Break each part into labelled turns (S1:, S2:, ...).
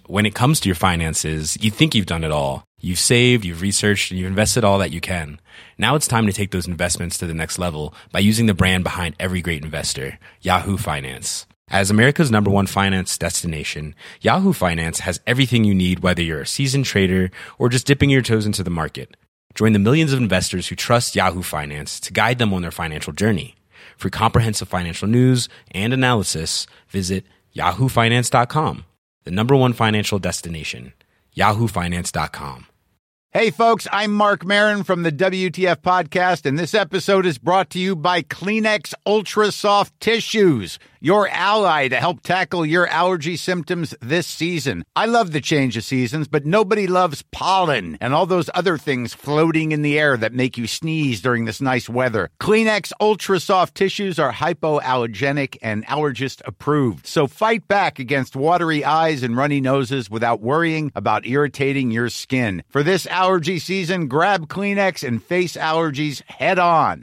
S1: when it comes to your finances, you think you've done it all. You've saved, you've researched, and you've invested all that you can. Now it's time to take those investments to the next level by using the brand behind every great investor, Yahoo Finance. As America's #1 finance destination, Yahoo Finance has everything you need, whether you're a seasoned trader or just dipping your toes into the market. Join the millions of investors who trust Yahoo Finance to guide them on their financial journey. For comprehensive financial news and analysis, visit yahoofinance.com, the #1 financial destination, yahoofinance.com.
S2: Hey folks, I'm Mark Maron from the WTF Podcast, and this episode is brought to you by Kleenex Ultra Soft Tissues, your ally to help tackle your allergy symptoms this season. I love the change of seasons, but nobody loves pollen and all those other things floating in the air that make you sneeze during this nice weather. Kleenex Ultra Soft Tissues are hypoallergenic and allergist approved, so fight back against watery eyes and runny noses without worrying about irritating your skin. For this allergy season, grab Kleenex and face allergies head on.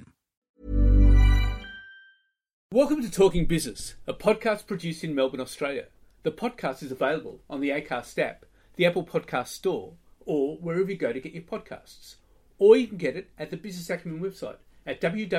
S3: Welcome to Talking Business, a podcast produced in Melbourne, Australia. The podcast is available on the Acast app, the Apple Podcast Store, or wherever you go to get your podcasts. Or you can get it at the Business Acumen website at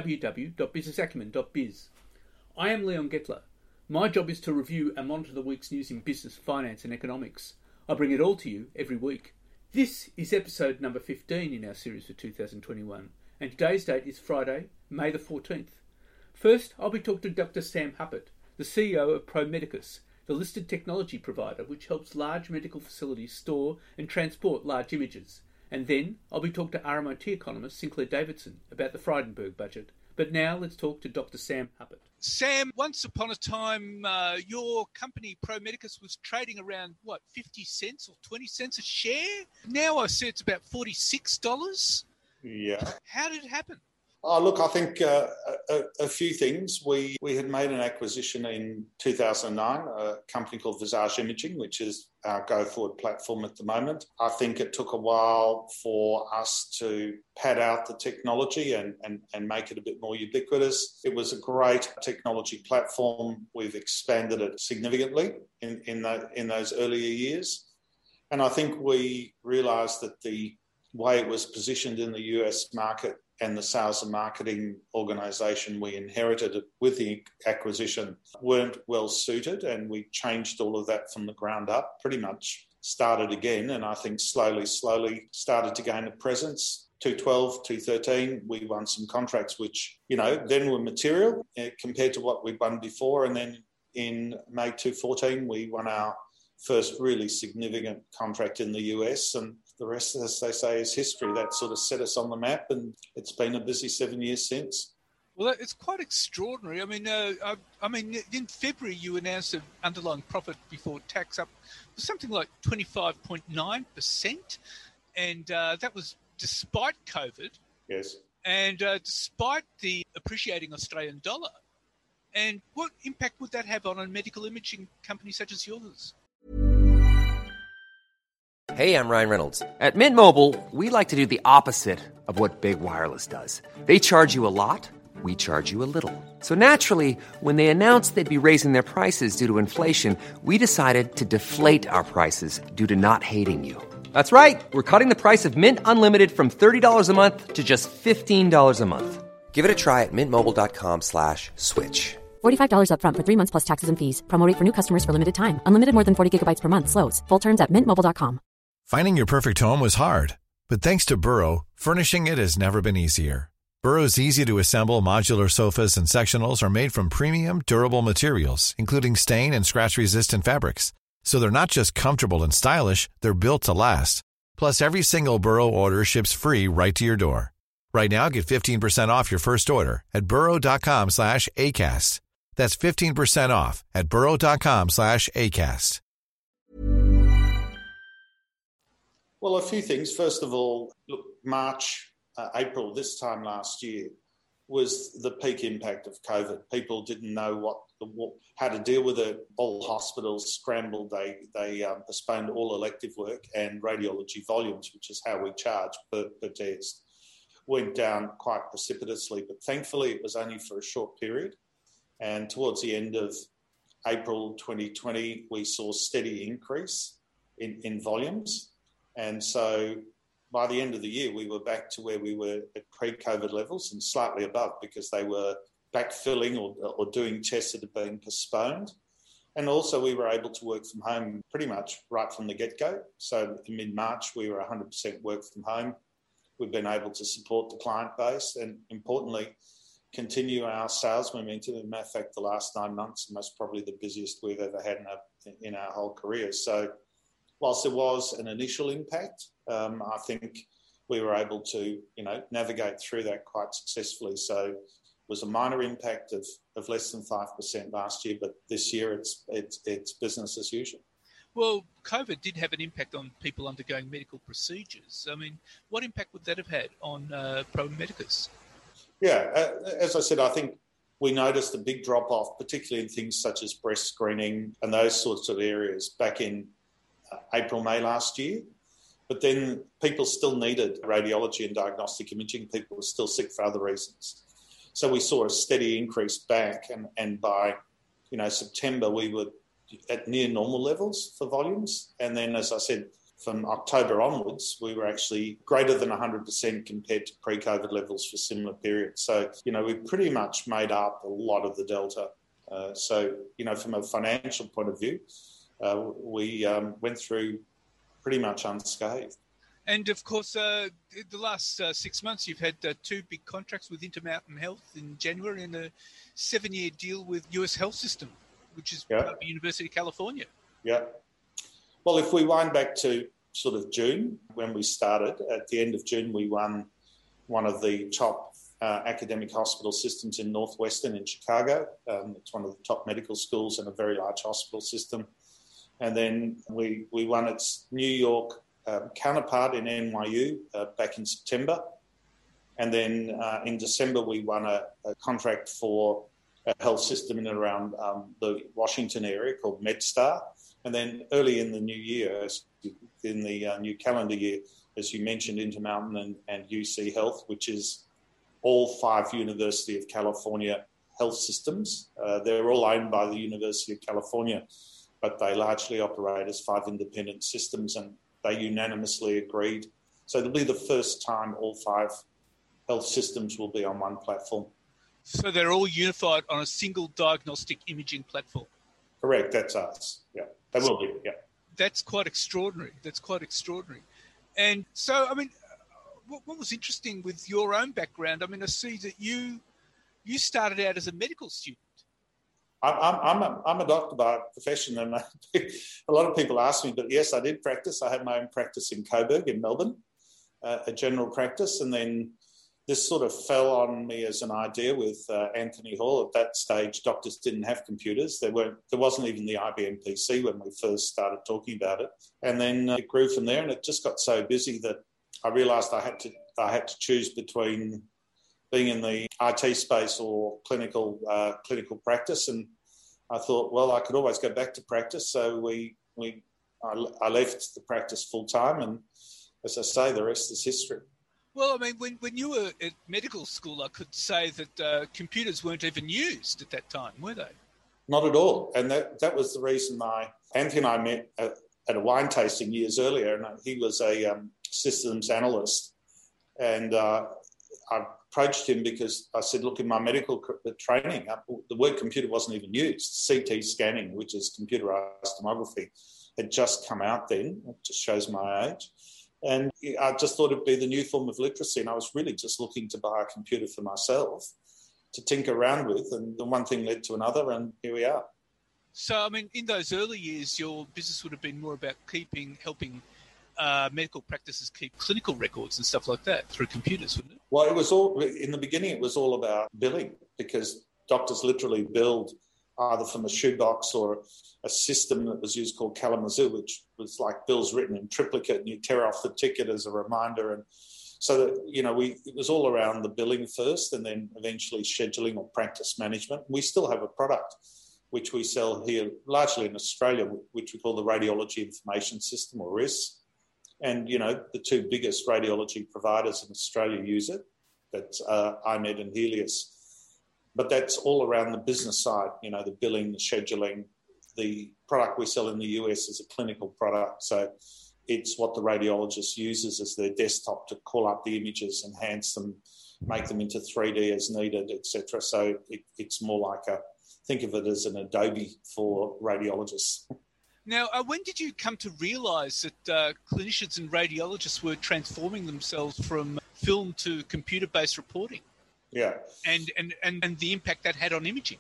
S3: www.businessacumen.biz. I am Leon Gettler. My job is to review and monitor the week's news in business, finance and economics. I bring it all to you every week. This is episode number 15 in our series for 2021, and today's date is Friday, May the 14th. First, I'll be talking to Dr. Sam Huppert, the CEO of Pro Medicus, the listed technology provider which helps large medical facilities store and transport large images. And then, I'll be talking to RMIT economist Sinclair Davidson about the Frydenberg budget. But now, let's talk to Dr. Sam Huppert.
S4: Sam, once upon a time, your company, Pro Medicus, was trading around, 50 cents or 20 cents a share? Now I see it's about $46.
S5: Yeah.
S4: How did it happen?
S5: Oh, look, I think a few things. We had made an acquisition in 2009, a company called Visage Imaging, which is our go-forward platform at the moment. I think it took a while for us to pad out the technology and make it a bit more ubiquitous. It was a great technology platform. We've expanded it significantly in those earlier years. And I think we realised that the way it was positioned in the US market and the sales and marketing organisation we inherited with the acquisition weren't well suited, and we changed all of that from the ground up, pretty much started again, and I think slowly started to gain a presence. 2012, 2013, we won some contracts which, then were material compared to what we'd won before, and then in May 2014, we won our first really significant contract in the US, and the rest, as they say, is history. That sort of set us on the map, and it's been a busy 7 years since.
S4: Well, it's quite extraordinary. I mean, in February you announced an underlying profit before tax up something like 25.9%, and that was despite COVID.
S5: Yes.
S4: And despite the appreciating Australian dollar. And what impact would that have on a medical imaging company such as yours?
S6: Hey, I'm Ryan Reynolds. At Mint Mobile, we like to do the opposite of what Big Wireless does. They charge you a lot, we charge you a little. So naturally, when they announced they'd be raising their prices due to inflation, we decided to deflate our prices due to not hating you. That's right. We're cutting the price of Mint Unlimited from $30 a month to just $15 a month. Give it a try at mintmobile.com/switch.
S7: $45 up front for 3 months plus taxes and fees. Promo rate for new customers for limited time. Unlimited more than 40 gigabytes per month. Slows full terms at mintmobile.com.
S8: Finding your perfect home was hard, but thanks to Burrow, furnishing it has never been easier. Burrow's easy-to-assemble modular sofas and sectionals are made from premium, durable materials, including stain and scratch-resistant fabrics. So they're not just comfortable and stylish, they're built to last. Plus, every single Burrow order ships free right to your door. Right now, get 15% off your first order at burrow.com/ACAST. That's 15% off at burrow.com/ACAST.
S5: Well, a few things. First of all, look, March, April this time last year was the peak impact of COVID. People didn't know how to deal with it. All hospitals scrambled. They postponed all elective work, and radiology volumes, which is how we charge per test, went down quite precipitously. But thankfully, it was only for a short period. And towards the end of April 2020, we saw steady increase. in volumes. And so by the end of the year, we were back to where we were at pre-COVID levels and slightly above, because they were backfilling or doing tests that had been postponed. And also we were able to work from home pretty much right from the get-go. So in mid-March, we were 100% work from home. We've been able to support the client base and, importantly, continue our sales momentum. As a matter of fact, the last 9 months are most probably the busiest we've ever had in our whole career. So whilst there was an initial impact, I think we were able to, navigate through that quite successfully. So it was a minor impact of less than 5% last year, but this year it's business as usual.
S4: Well, COVID did have an impact on people undergoing medical procedures. I mean, what impact would that have had on Pro Medicus?
S5: Yeah, as I said, I think we noticed a big drop-off, particularly in things such as breast screening and those sorts of areas back in April, May last year. But then people still needed radiology and diagnostic imaging. People were still sick for other reasons. So we saw a steady increase back, and by September we were at near normal levels for volumes. And then, as I said, from October onwards, we were actually greater than 100% compared to pre-COVID levels for similar periods. So, we pretty much made up a lot of the delta. So, from a financial point of view, we went through pretty much unscathed.
S4: And, of course, the last 6 months, you've had 2 big contracts with Intermountain Health in January and a 7-year deal with US Health System, which is part of the University of California.
S5: Yeah. Well, if we wind back to sort of June, when we started, at the end of June, we won one of the top academic hospital systems in Northwestern in Chicago. It's one of the top medical schools and a very large hospital system. And then we won its New York counterpart in NYU back in September. And then in December, we won a contract for a health system in and around the Washington area called MedStar. And then early in the new year, in the new calendar year, as you mentioned, Intermountain and UC Health, which is all 5 University of California health systems. They're all owned by the University of California, but they largely operate as 5 independent systems, and they unanimously agreed. So it'll be the first time all 5 health systems will be on one platform.
S4: So they're all unified on a single diagnostic imaging platform?
S5: Correct, that's us, yeah. They will be, yeah.
S4: That's quite extraordinary. And so, I mean, what was interesting with your own background? I mean, I see that you started out as a medical student.
S5: I'm a doctor by profession, and a lot of people ask me, but yes, I did practice. I had my own practice in Coburg in Melbourne, a general practice, and then this sort of fell on me as an idea with Anthony Hall. At that stage, doctors didn't have computers. There wasn't even the IBM PC when we first started talking about it. And then it grew from there, and it just got so busy that I realised I had to choose between being in the IT space or clinical practice. And I thought, well, I could always go back to practice. So I left the practice full time, and as I say, the rest is history.
S4: Well, I mean, when you were at medical school, I could say that computers weren't even used at that time, were they?
S5: Not at all. And that was the reason Anthony and I met at a wine tasting years earlier, and he was a systems analyst. And I approached him because I said, look, in my medical training, the word computer wasn't even used. CT scanning, which is computerized tomography, had just come out then. It just shows my age. And I just thought it'd be the new form of literacy. And I was really just looking to buy a computer for myself to tinker around with. And the one thing led to another, and here we are.
S4: So, I mean, in those early years, your business would have been more about helping medical practices keep clinical records and stuff like that through computers, wouldn't it?
S5: Well, in the beginning, it was all about billing, because doctors literally billed either from a shoebox or a system that was used called Kalamazoo, which was like bills written in triplicate, and you tear off the ticket as a reminder. And so that, it was all around the billing first, and then eventually scheduling or practice management. We still have a product which we sell here largely in Australia, which we call the Radiology Information System, or RIS. And, the 2 biggest radiology providers in Australia use it. That's IMED and Healius. But that's all around the business side, the billing, the scheduling, the product we sell in the US is a clinical product. So it's what the radiologist uses as their desktop to call up the images, enhance them, make them into 3D as needed, etc. So it's more like think of it as an Adobe for radiologists.
S4: Now, when did you come to realise that clinicians and radiologists were transforming themselves from film to computer-based reporting?
S5: Yeah.
S4: And the impact that had on imaging?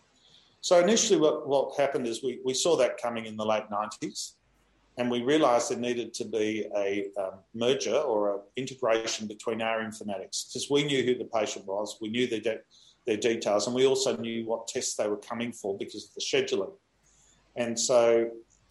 S5: So initially what happened is we saw that coming in the late 90s, and we realised there needed to be a merger or an integration between our informatics, because we knew who the patient was, we knew their details, and we also knew what tests they were coming for because of the scheduling. And so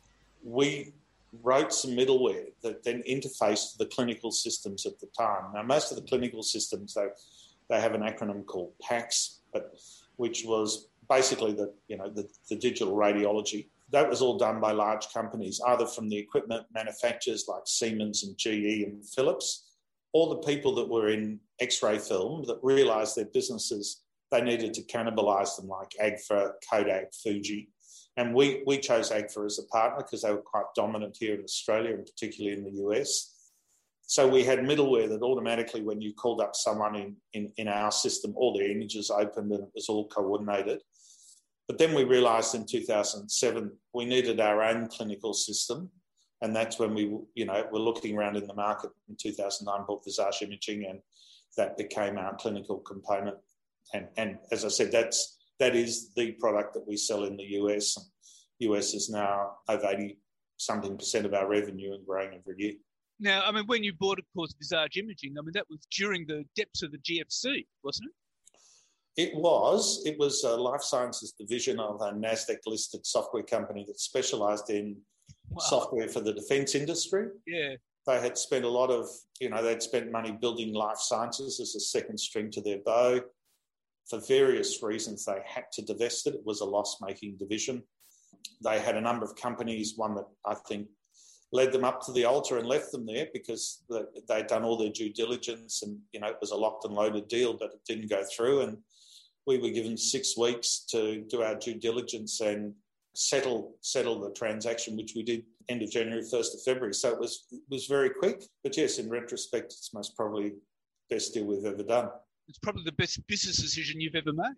S5: we wrote some middleware that then interfaced the clinical systems at the time. Now, most of the clinical systems, they have an acronym called PACS, which was basically the digital radiology. That was all done by large companies, either from the equipment manufacturers like Siemens and GE and Philips, or the people that were in X-ray film that realised their businesses, they needed to cannibalise them, like Agfa, Kodak, Fuji. And we chose Agfa as a partner because they were quite dominant here in Australia and particularly in the US. So we had middleware that automatically, when you called up someone in our system, all the images opened and it was all coordinated. But then we realised in 2007 we needed our own clinical system, and that's when we, were looking around in the market in 2009, bought Visage Imaging, and that became our clinical component. And as I said, that is the product that we sell in the US. US is now over 80-something% of our revenue and growing every year.
S4: Now, I mean, when you bought, of course, Visage Imaging, I mean, that was during the depths of the GFC, wasn't it?
S5: It was. It was a life sciences division of a NASDAQ-listed software company that specialised in software for the defence industry.
S4: Yeah.
S5: They had spent a lot of, they'd spent money building life sciences as a second string to their bow. For various reasons, they had to divest it. It was a loss-making division. They had a number of companies, one that I think led them up to the altar and left them there because they'd done all their due diligence and, it was a locked and loaded deal, but it didn't go through. And we were given 6 weeks to do our due diligence and settle the transaction, which we did end of January, 1st of February. So it was very quick. But yes, in retrospect, it's most probably the best deal we've ever done.
S4: It's probably the best business decision you've ever made.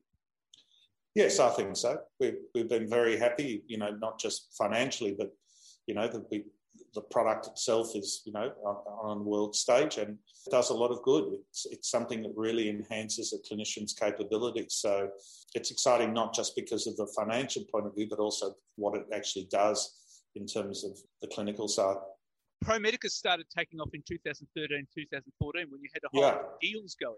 S5: Yes, I think so. We've been very happy, not just financially, but, the product itself is, on the world stage and does a lot of good. It's something that really enhances a clinician's capabilities. So it's exciting not just because of the financial point of view, but also what it actually does in terms of the clinical side.
S4: Pro Medicus started taking off in 2013, 2014 when you had a whole lot of deals going.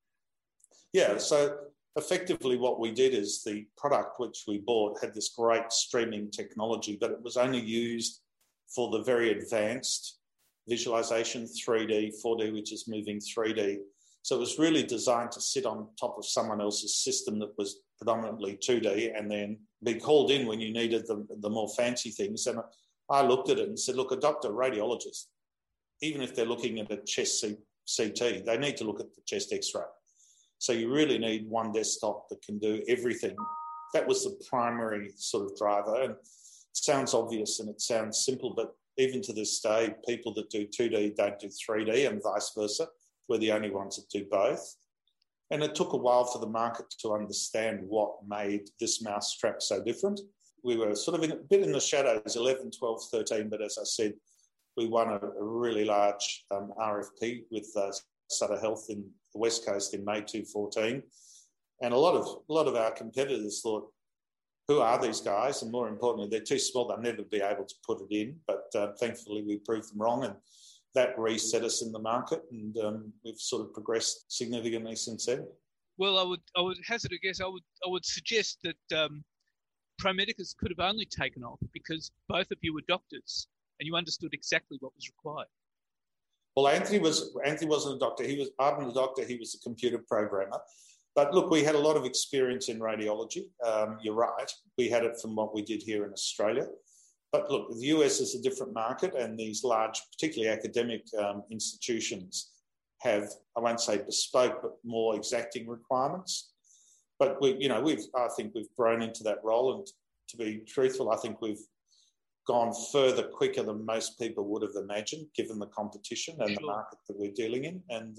S5: Yeah, so effectively what we did is the product which we bought had this great streaming technology, but it was only used for the very advanced visualization, 3D, 4D, which is moving 3D. So it was really designed to sit on top of someone else's system that was predominantly 2D and then be called in when you needed the more fancy things. And I looked at it and said, look, a doctor, radiologist, even if they're looking at a chest CT, they need to look at the chest X-ray. So you really need one desktop that can do everything. That was the primary sort of driver. And it sounds obvious and it sounds simple, but even to this day, people that do 2D don't do 3D and vice versa. We're the only ones that do both. And it took a while for the market to understand what made this mousetrap so different. We were sort of a bit in the shadows, 11, 12, 13, but as I said, we won a really large RFP with Sutter Health in the West Coast in May 2014. And a lot of our competitors thought, who are these guys? And more importantly, they're too small, they'll never be able to put it in. But thankfully, we proved them wrong, and that reset us in the market, and we've sort of progressed significantly since then.
S4: Well, I would hazard a guess. I would suggest that Pro Medicus could have only taken off because both of you were doctors and you understood exactly what was required.
S5: Well, Anthony wasn't a doctor. I'm a doctor. He was a computer programmer. But look, we had a lot of experience in radiology. You're right. We had it from what we did here in Australia. But look, the US is a different market, and these large, particularly academic institutions have, I won't say bespoke, but more exacting requirements. But I think we've grown into that role, and to be truthful, I think we've gone further quicker than most people would have imagined, given the competition and the market that we're dealing in. And,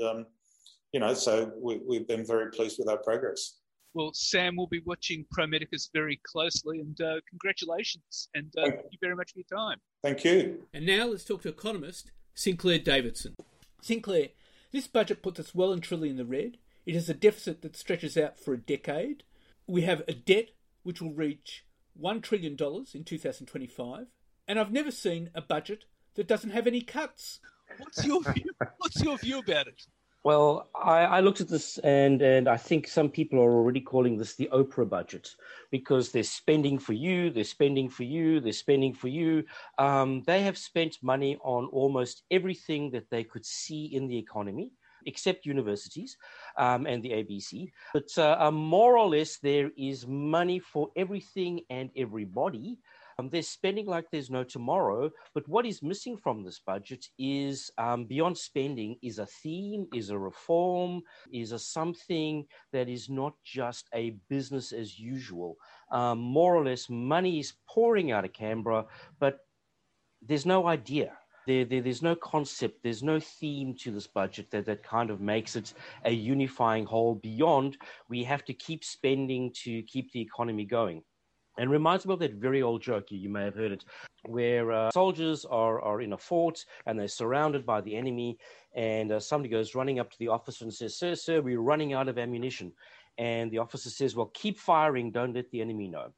S5: so we've been very pleased with our progress.
S4: Well, Sam will be watching Pro Medicus very closely, and congratulations, and thank you very much for your time.
S5: Thank you.
S3: And now let's talk to economist Sinclair Davidson. Sinclair, this budget puts us well and truly in the red. It has a deficit that stretches out for a decade. We have a debt which will reach $1 trillion in 2025, and I've never seen a budget that doesn't have any cuts.
S4: What's your view? What's your view about it?
S9: Well, I looked at this and I think some people are already calling this the Oprah budget because they're spending for you, they're spending for you, they're spending for you. They have spent money on almost everything that they could see in the economy, except universities and the ABC. But more or less, there is money for everything and everybody. They're spending like there's no tomorrow, but what is missing from this budget is beyond spending is a theme, is a reform, is a something that is not just a business as usual. More or less, money is pouring out of Canberra, but there's no idea. There's no concept, there's no theme to this budget that kind of makes it a unifying whole beyond we have to keep spending to keep the economy going. And reminds me of that very old joke, you may have heard it, where soldiers are in a fort and they're surrounded by the enemy, and somebody goes running up to the officer and says, Sir, we're running out of ammunition. And the officer says, well, keep firing, don't let the enemy know.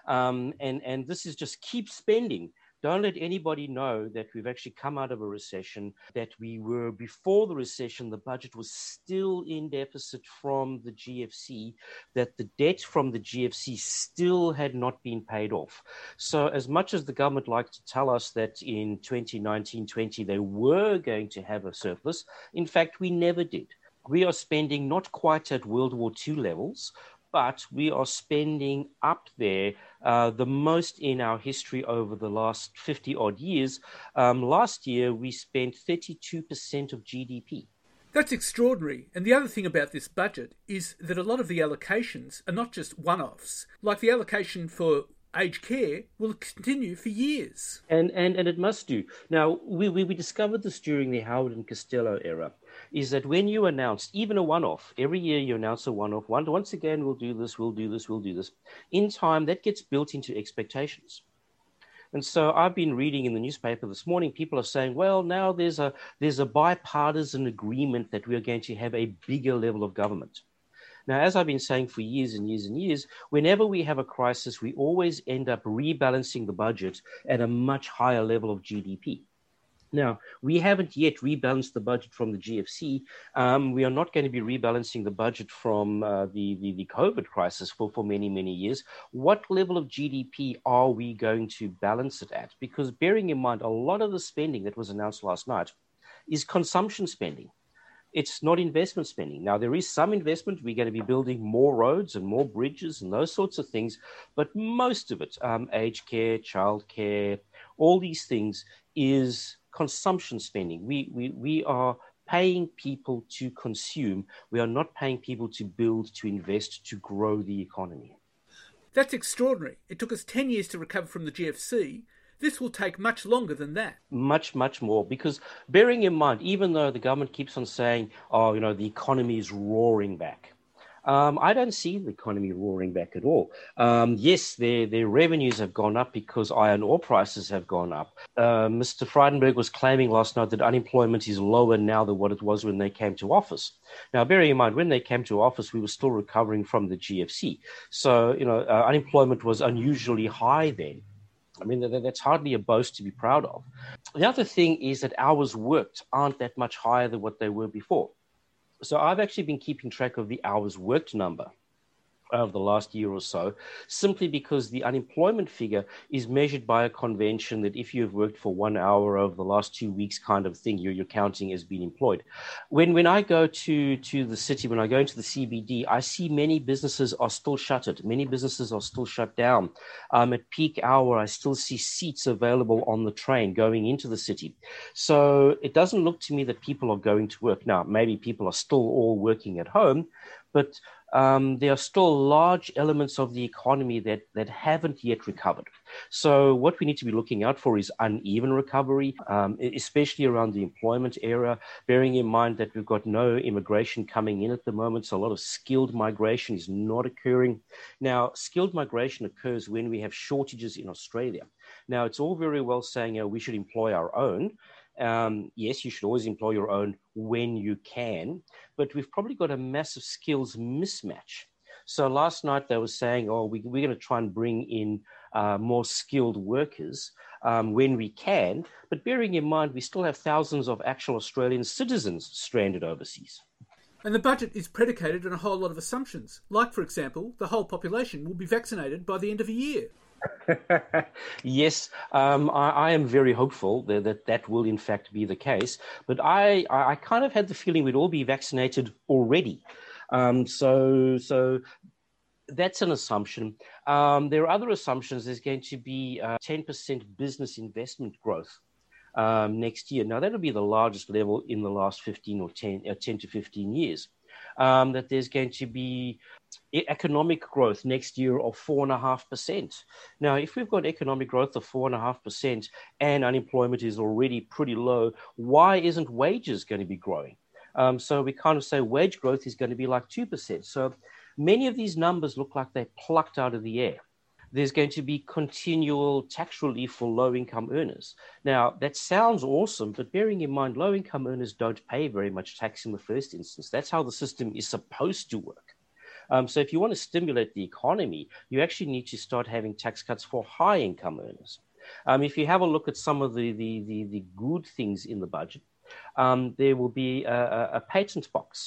S9: And this is just keep spending. Don't let anybody know that we've actually come out of a recession, that we were before the recession, the budget was still in deficit from the GFC, that the debt from the GFC still had not been paid off. So as much as the government liked to tell us that in 2019-20 they were going to have a surplus, in fact, we never did. We are spending not quite at World War II levels, but we are spending up there the most in our history over the last 50-odd years. Last year, we spent 32% of GDP.
S3: That's extraordinary. And the other thing about this budget is that a lot of the allocations are not just one-offs. Like the allocation for aged care will continue for years.
S9: And it must do. Now, we discovered this during the Howard and Costello era, is that when you announce even a one-off, every year you announce a one-off, once again, we'll do this, we'll do this, we'll do this. In time, that gets built into expectations. And so I've been reading in the newspaper this morning, people are saying, well, now there's a bipartisan agreement that we're going to have a bigger level of government. Now, as I've been saying for years and years and years, whenever we have a crisis, we always end up rebalancing the budget at a much higher level of GDP. Now, we haven't yet rebalanced the budget from the GFC. We are not going to be rebalancing the budget from the COVID crisis for many, many years. What level of GDP are we going to balance it at? Because bearing in mind, a lot of the spending that was announced last night is consumption spending. It's not investment spending. Now, there is some investment. We're going to be building more roads and more bridges and those sorts of things. But most of it, aged care, child care, all these things is consumption spending. We are paying people to consume. We are not paying people to build, to invest, to grow the economy.
S3: That's extraordinary. It took us 10 years to recover from the GFC. This will take much longer than that. Much,
S9: much more. Because bearing in mind, even though the government keeps on saying, the economy is roaring back, I don't see the economy roaring back at all. Yes, their revenues have gone up because iron ore prices have gone up. Mr. Frydenberg was claiming last night that unemployment is lower now than what it was when they came to office. Now, bearing in mind, when they came to office, we were still recovering from the GFC. So, unemployment was unusually high then. I mean, that's hardly a boast to be proud of. The other thing is that hours worked aren't that much higher than what they were before. So I've actually been keeping track of the hours worked number over the last year or so, simply because the unemployment figure is measured by a convention that if you've worked for 1 hour over the last 2 weeks kind of thing, you're counting as being employed. When I go to the city, when I go into the CBD, I see many businesses are still shuttered. Many businesses are still shut down. At peak hour, I still see seats available on the train going into the city. So it doesn't look to me that people are going to work. Now, maybe people are still all working at home, but there are still large elements of the economy that haven't yet recovered. So what we need to be looking out for is uneven recovery, especially around the employment area, bearing in mind that we've got no immigration coming in at the moment, so a lot of skilled migration is not occurring. Now, skilled migration occurs when we have shortages in Australia. Now, it's all very well saying we should employ our own. Yes, you should always employ your own when you can, but we've probably got a massive skills mismatch. So last night they were saying, we're going to try and bring in more skilled workers when we can, but bearing in mind we still have thousands of actual Australian citizens stranded overseas.
S3: And the budget is predicated on a whole lot of assumptions, like, for example, the whole population will be vaccinated by the end of the year.
S9: Yes, I am very hopeful that will in fact be the case, but I kind of had the feeling we'd all be vaccinated already. So that's an assumption. There are other assumptions. There's going to be 10% business investment growth next year. Now, that'll be the largest level in the last 10 to 15 years. That there's going to be economic growth next year of 4.5%. Now, if we've got economic growth of 4.5% and unemployment is already pretty low, why isn't wages going to be growing? So we kind of say wage growth is going to be like 2%. So many of these numbers look like they're plucked out of the air. There's going to be continual tax relief for low-income earners. Now, that sounds awesome, but bearing in mind low-income earners don't pay very much tax in the first instance. That's how the system is supposed to work. So if you want to stimulate the economy, you actually need to start having tax cuts for high-income earners. If you have a look at some of the good things in the budget, there will be a patent box.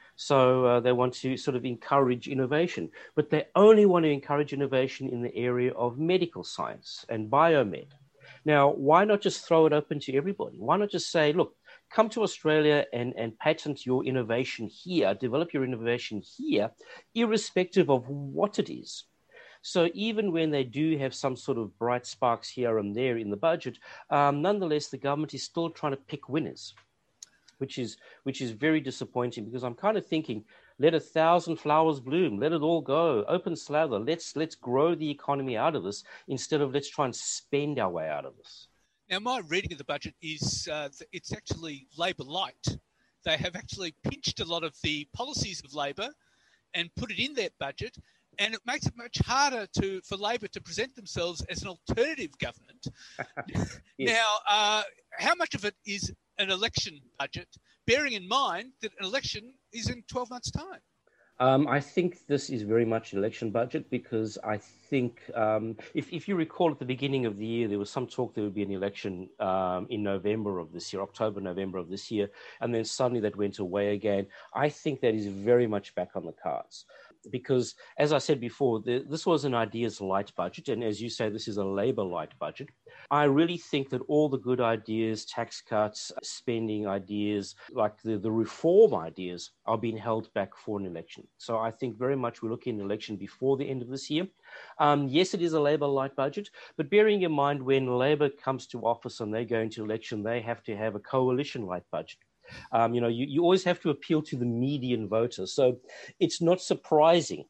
S9: So they want to sort of encourage innovation, but they only want to encourage innovation in the area of medical science and biomed. Now, why not just throw it open to everybody? Why not just say, look, come to Australia and patent your innovation here, develop your innovation here, irrespective of what it is. So even when they do have some sort of bright sparks here and there in the budget, nonetheless, the government is still trying to pick winners, which is very disappointing, because I'm kind of thinking, let 1,000 flowers bloom, let it all go, open slather, let's grow the economy out of this instead of let's try and spend our way out of this.
S4: Now, my reading of the budget is it's actually Labor light. They have actually pinched a lot of the policies of Labor and put it in their budget, and it makes it much harder for Labor to present themselves as an alternative government. Yes. Now, how much of it is an election budget, bearing in mind that an election is in 12 months' time?
S9: I think this is very much an election budget, because I think if you recall at the beginning of the year, there was some talk there would be an election in November of this year, October, November of this year, and then suddenly that went away again. I think that is very much back on the cards. Because, as I said before, this was an ideas light budget, and as you say, this is a Labor light budget. I really think that all the good ideas, tax cuts, spending ideas, like the reform ideas, are being held back for an election. So I think very much we're looking at an election before the end of this year. Yes, it is a Labor light budget, but bearing in mind when Labor comes to office and they go into election, they have to have a coalition light budget. You always have to appeal to the median voter. So it's not surprising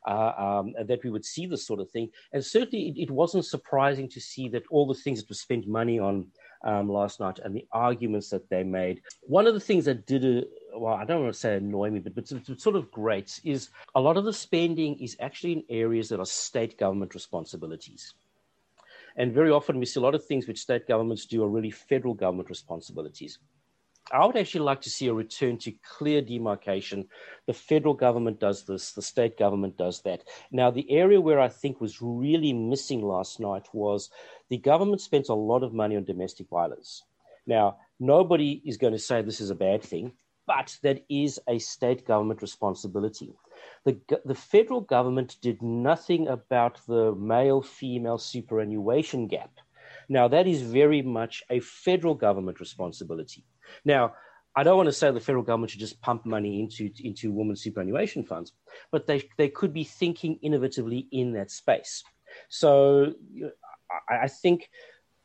S9: that we would see this sort of thing. And certainly it wasn't surprising to see that all the things that were spent money on last night and the arguments that they made. One of the things that did, I don't want to say annoy me, but it's sort of great, is a lot of the spending is actually in areas that are state government responsibilities. And very often we see a lot of things which state governments do are really federal government responsibilities. I would actually like to see a return to clear demarcation. The federal government does this, the state government does that. Now, the area where I think was really missing last night was the government spent a lot of money on domestic violence. Now, nobody is going to say this is a bad thing, but that is a state government responsibility. The federal government did nothing about the male-female superannuation gap. Now, that is very much a federal government responsibility. Now, I don't want to say the federal government should just pump money into women's superannuation funds, but they could be thinking innovatively in that space. So I think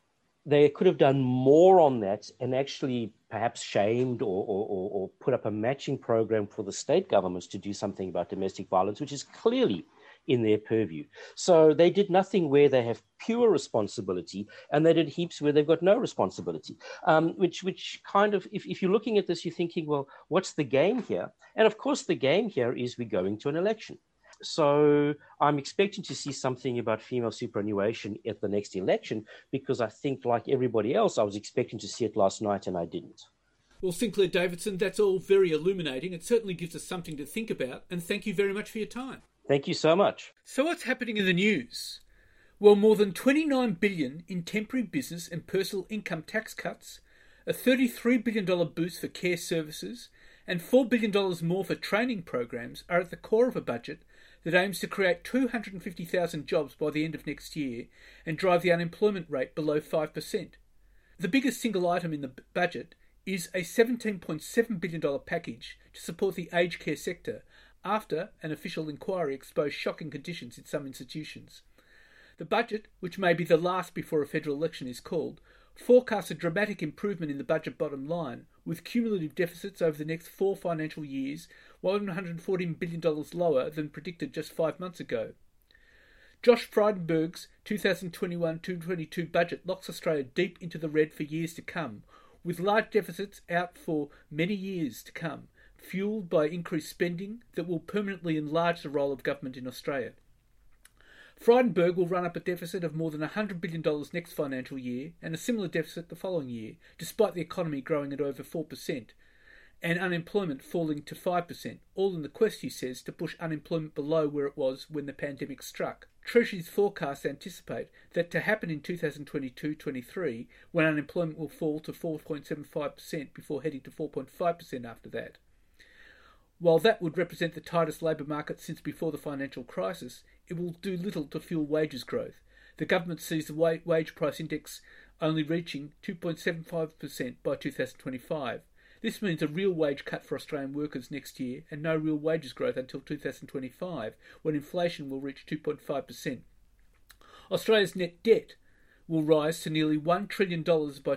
S9: they could have done more on that and actually perhaps shamed or put up a matching program for the state governments to do something about domestic violence, which is clearly in their purview. So they did nothing where they have pure responsibility, and they did heaps where they've got no responsibility, which kind of, if you're looking at this, you're thinking, well, what's the game here? And of course, the game here is we're going to an election. So I'm expecting to see something about female superannuation at the next election, because I think, like everybody else, I was expecting to see it last night and I didn't.
S3: Well, Sinclair Davidson, that's all very illuminating. It certainly gives us something to think about, and thank you very much for your time.
S9: Thank you so much.
S3: So what's happening in the news? Well, more than $29 billion in temporary business and personal income tax cuts, a $33 billion boost for care services, and $4 billion more for training programs are at the core of a budget that aims to create 250,000 jobs by the end of next year and drive the unemployment rate below 5%. The biggest single item in the budget is a $17.7 billion package to support the aged care sector after an official inquiry exposed shocking conditions in some institutions. The budget, which may be the last before a federal election is called, forecasts a dramatic improvement in the budget bottom line, with cumulative deficits over the next 4 financial years $114 billion lower than predicted just 5 months ago. Josh Frydenberg's 2021-2022 budget locks Australia deep into the red for years to come, with large deficits out for many years to come, fuelled by increased spending that will permanently enlarge the role of government in Australia. Frydenberg will run up a deficit of more than $100 billion next financial year and a similar deficit the following year, despite the economy growing at over 4% and unemployment falling to 5%, all in the quest, he says, to push unemployment below where it was when the pandemic struck. Treasury's forecasts anticipate that to happen in 2022-23, when unemployment will fall to 4.75% before heading to 4.5% after that. While that would represent the tightest labour market since before the financial crisis, it will do little to fuel wages growth. The government sees the wage price index only reaching 2.75% by 2025. This means a real wage cut for Australian workers next year and no real wages growth until 2025, when inflation will reach 2.5%. Australia's net debt will rise to nearly $1 trillion by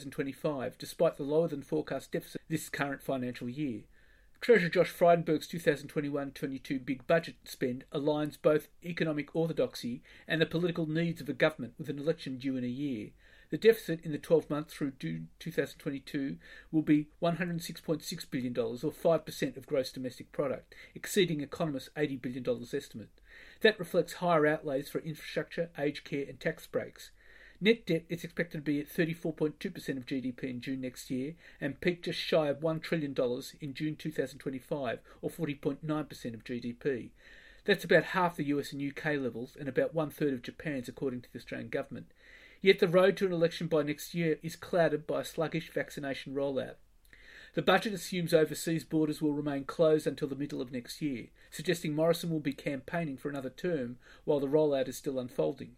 S3: 2025, despite the lower than forecast deficit this current financial year. Treasurer Josh Frydenberg's 2021-22 big budget spend aligns both economic orthodoxy and the political needs of a government with an election due in a year. The deficit in the 12 months through June 2022 will be $106.6 billion, or 5% of gross domestic product, exceeding economists' $80 billion estimate. That reflects higher outlays for infrastructure, aged care and tax breaks. Net debt is expected to be at 34.2% of GDP in June next year and peak just shy of $1 trillion in June 2025, or 40.9% of GDP. That's about half the US and UK levels and about 1/3 of Japan's, according to the Australian government. Yet the road to an election by next year is clouded by a sluggish vaccination rollout. The budget assumes overseas borders will remain closed until the middle of next year, suggesting Morrison will be campaigning for another term while the rollout is still unfolding.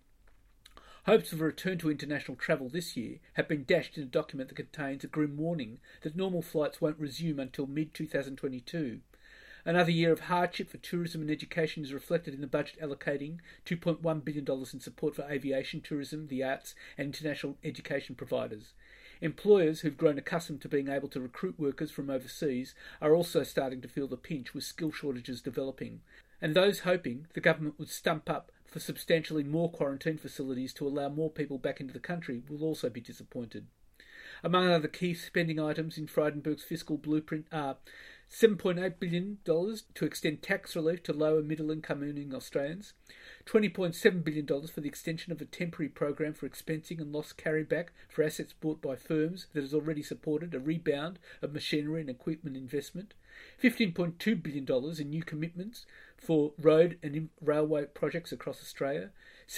S3: Hopes of a return to international travel this year have been dashed in a document that contains a grim warning that normal flights won't resume until mid-2022. Another year of hardship for tourism and education is reflected in the budget, allocating $2.1 billion in support for aviation, tourism, the arts and international education providers. Employers who've grown accustomed to being able to recruit workers from overseas are also starting to feel the pinch, with skill shortages developing. And those hoping the government would stump up for substantially more quarantine facilities to allow more people back into the country will also be disappointed. Among other key spending items in Frydenberg's fiscal blueprint are $7.8 billion to extend tax relief to low and middle income earning Australians, $20.7 billion for the extension of a temporary program for expensing and loss carryback for assets bought by firms that has already supported a rebound of machinery and equipment investment, $15.2 billion in new commitments for road and railway projects across Australia,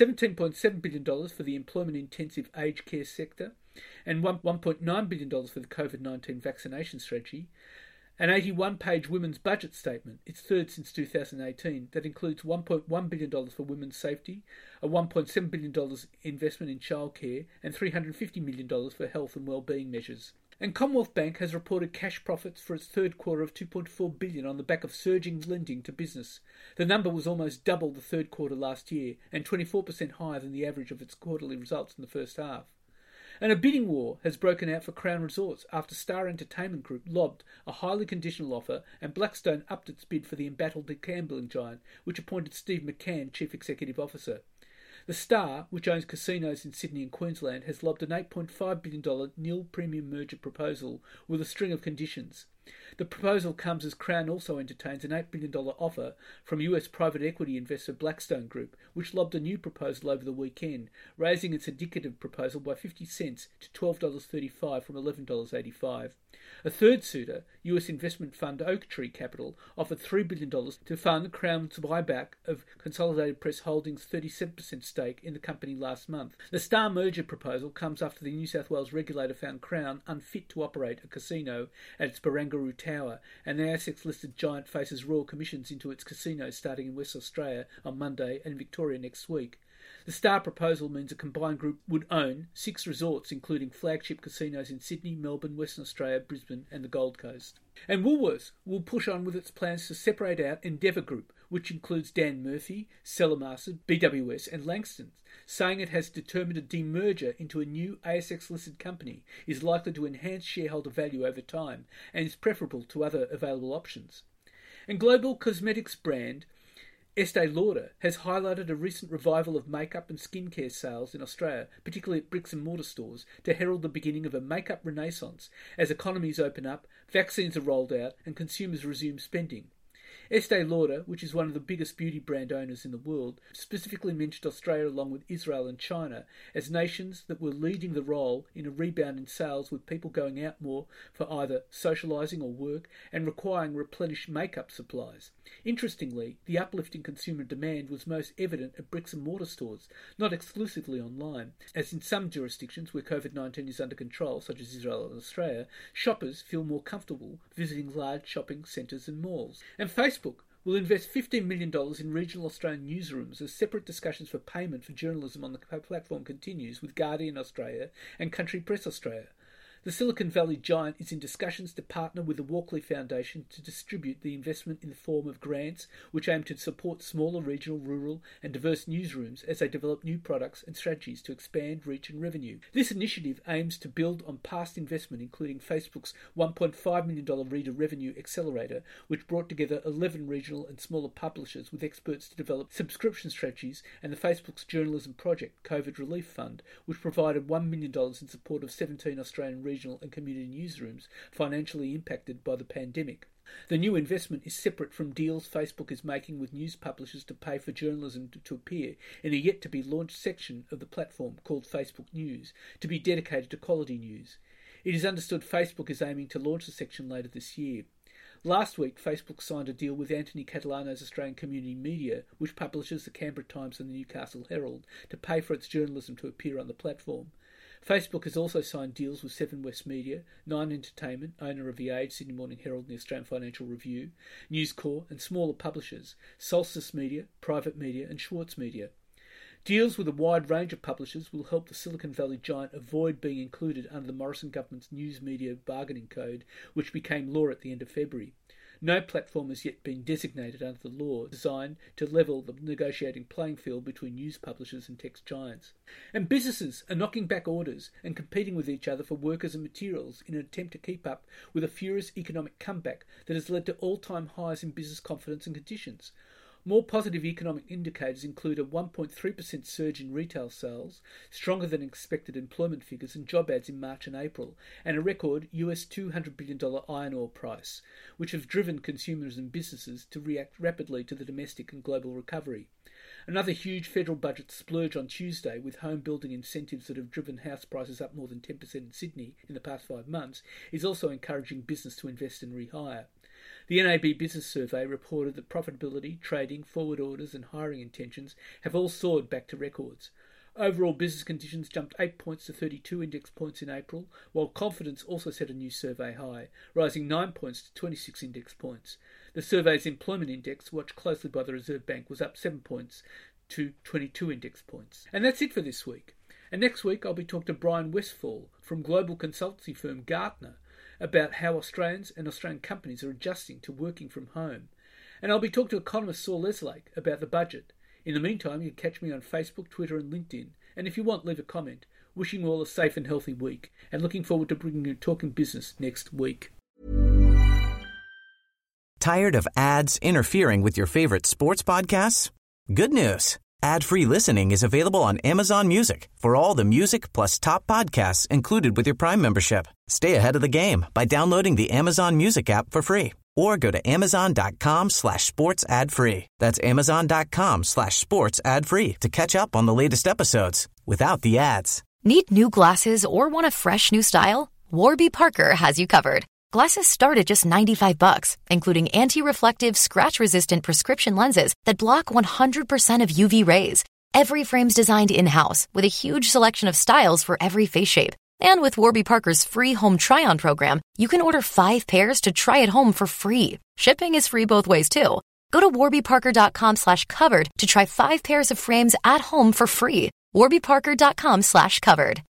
S3: $17.7 billion for the employment-intensive aged care sector, and $1.9 billion for the COVID-19 vaccination strategy, an 81-page women's budget statement, its third since 2018, that includes $1.1 billion for women's safety, a $1.7 billion investment in childcare, and $350 million for health and wellbeing measures. And Commonwealth Bank has reported cash profits for its third quarter of $2.4 billion on the back of surging lending to business. The number was almost double the third quarter last year and 24% higher than the average of its quarterly results in the first half. And a bidding war has broken out for Crown Resorts after Star Entertainment Group lobbed a highly conditional offer and Blackstone upped its bid for the embattled gambling giant, which appointed Steve McCann Chief Executive Officer. The Star, which owns casinos in Sydney and Queensland, has lobbed an $8.5 billion nil premium merger proposal with a string of conditions. The proposal comes as Crown also entertains an $8 billion offer from US private equity investor Blackstone Group, which lobbed a new proposal over the weekend, raising its indicative proposal by 50 cents to $12.35 from $11.85. A third suitor, US investment fund Oaktree Capital, offered $3 billion to fund Crown's buyback of Consolidated Press Holdings' 37% stake in the company last month. The Star merger proposal comes after the New South Wales regulator found Crown unfit to operate a casino at its Barangaroo Tower, and the ASX-listed giant faces royal commissions into its casinos starting in West Australia on Monday and Victoria next week. The Star proposal means a combined group would own 6 resorts, including flagship casinos in Sydney, Melbourne, Western Australia, Brisbane and the Gold Coast. And Woolworths will push on with its plans to separate out Endeavour Group, which includes Dan Murphy, Cellarmaster, BWS and Langston, saying it has determined a demerger into a new ASX-listed company is likely to enhance shareholder value over time and is preferable to other available options. And global cosmetics brand Estee Lauder has highlighted a recent revival of makeup and skincare sales in Australia, particularly at bricks and mortar stores, to herald the beginning of a makeup renaissance as economies open up, vaccines are rolled out and consumers resume spending. Estee Lauder, which is one of the biggest beauty brand owners in the world, specifically mentioned Australia along with Israel and China as nations that were leading the role in a rebound in sales, with people going out more for either socialising or work and requiring replenished makeup supplies. Interestingly, the uplift in consumer demand was most evident at bricks and mortar stores, not exclusively online, as in some jurisdictions where COVID-19 is under control, such as Israel and Australia, shoppers feel more comfortable visiting large shopping centres and malls. And Facebook will invest $15 million in regional Australian newsrooms as separate discussions for payment for journalism on the platform continues with Guardian Australia and Country Press Australia. The Silicon Valley giant is in discussions to partner with the Walkley Foundation to distribute the investment in the form of grants which aim to support smaller regional, rural and diverse newsrooms as they develop new products and strategies to expand reach and revenue. This initiative aims to build on past investment, including Facebook's $1.5 million Reader Revenue Accelerator, which brought together 11 regional and smaller publishers with experts to develop subscription strategies, and the Facebook's Journalism Project COVID Relief Fund, which provided $1 million in support of 17 Australian regional and community newsrooms financially impacted by the pandemic. The new investment is separate from deals Facebook is making with news publishers to pay for journalism to appear in a yet-to-be-launched section of the platform called Facebook News, to be dedicated to quality news. It is understood Facebook is aiming to launch the section later this year. Last week, Facebook signed a deal with Anthony Catalano's Australian Community Media, which publishes the Canberra Times and the Newcastle Herald, to pay for its journalism to appear on the platform. Facebook has also signed deals with Seven West Media, Nine Entertainment, owner of The Age, Sydney Morning Herald and the Australian Financial Review, News Corp and smaller publishers, Solstice Media, Private Media and Schwartz Media. Deals with a wide range of publishers will help the Silicon Valley giant avoid being included under the Morrison government's News Media Bargaining Code, which became law at the end of February. No platform has yet been designated under the law designed to level the negotiating playing field between news publishers and tech giants. And businesses are knocking back orders and competing with each other for workers and materials in an attempt to keep up with a furious economic comeback that has led to all-time highs in business confidence and conditions. More positive economic indicators include a 1.3% surge in retail sales, stronger than expected employment figures and job ads in March and April, and a record US $200 billion iron ore price, which have driven consumers and businesses to react rapidly to the domestic and global recovery. Another huge federal budget splurge on Tuesday, with home building incentives that have driven house prices up more than 10% in Sydney in the past 5 months, is also encouraging business to invest and rehire. The NAB Business Survey reported that profitability, trading, forward orders and hiring intentions have all soared back to records. Overall business conditions jumped 8 points to 32 index points in April, while confidence also set a new survey high, rising 9 points to 26 index points. The survey's employment index, watched closely by the Reserve Bank, was up 7 points to 22 index points. And that's it for this week. And next week I'll be talking to Brian Westfall from global consultancy firm Gartner about how Australians and Australian companies are adjusting to working from home. And I'll be talking to economist Saul Leslake about the budget. In the meantime, you can catch me on Facebook, Twitter and LinkedIn. And if you want, leave a comment. Wishing you all a safe and healthy week, and looking forward to bringing you Talking Business next week.
S10: Tired of ads interfering with your favorite sports podcasts? Good news. Ad-free listening is available on Amazon Music for all the music plus top podcasts included with your Prime membership. Stay ahead of the game by downloading the Amazon Music app for free or go to amazon.com/sports ad free. That's amazon.com/sports ad free to catch up on the latest episodes without the ads.
S11: Need new glasses or want a fresh new style? Warby Parker has you covered. Glasses start at just $95, including anti-reflective, scratch-resistant prescription lenses that block 100% of UV rays. Every frame's designed in-house with a huge selection of styles for every face shape. And with Warby Parker's free home try-on program, you can order 5 pairs to try at home for free. Shipping is free both ways, too. Go to warbyparker.com/covered to try 5 pairs of frames at home for free. warbyparker.com/covered.